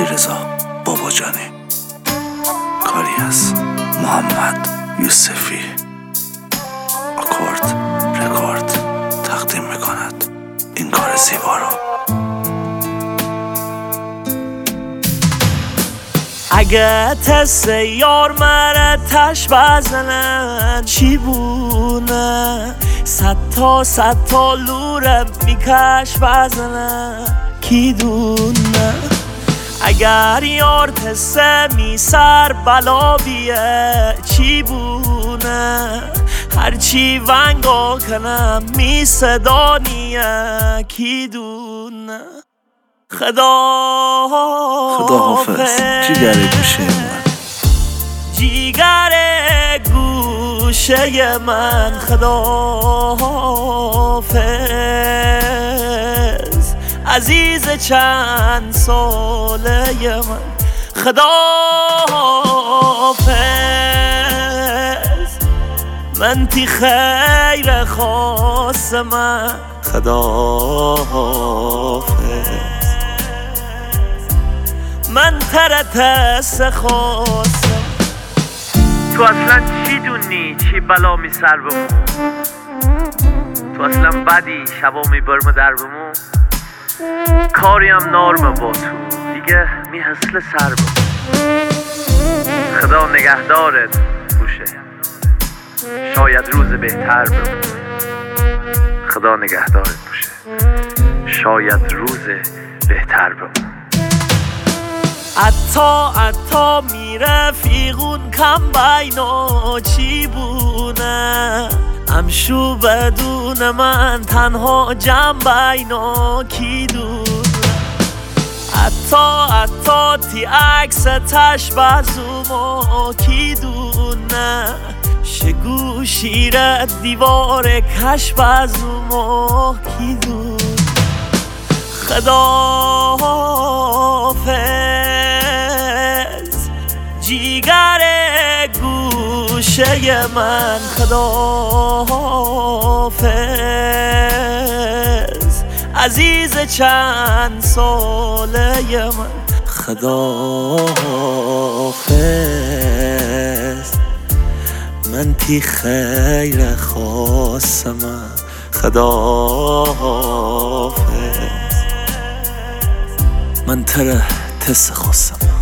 علیرضا باباجانی، کاری از محمد یوسفی. آکورد رکورد تقدیم میکند این کار زیبا رو. اگه تست یار مره تش بزنن چی بونه؟ صد تا لورم میکش بزنن کی دونه؟ اگر یار تست می سر بلا بیه چی بونه؟ هرچی ونگا کنم می صدانیه کی دونه؟ خداحافظ جیگر گوشه من، جیگر گوشه من. خداحافظ عزیز چند ساله من. خداحافظ من تی خیر خاص من. خداحافظ من ترتس خواستم. تو اصلا چی دونی چی بلا می سر بمون؟ تو اصلا بدی شبا می برم در بمون؟ کاریم نارم با تو دیگه می حسل سر بمون. خدا نگهدارت باشه، شاید روز بهتر بمون. خدا نگهدارت باشه، شاید روز بهتر بمون. عطا میره فیغون کم بینا چی بونه؟ امشو بدون من تنها جمع بینا کی دونه؟ عطا تی عکس تش بزوما کی دونه؟ شگو شیر دیوار کش بزوما کی دونه؟ خداحافظ جیگر گوشه من. خداحافظ عزیز چند ساله من. خداحافظ من تی خیر خاص من. خداحافظ من تره تس خواستم.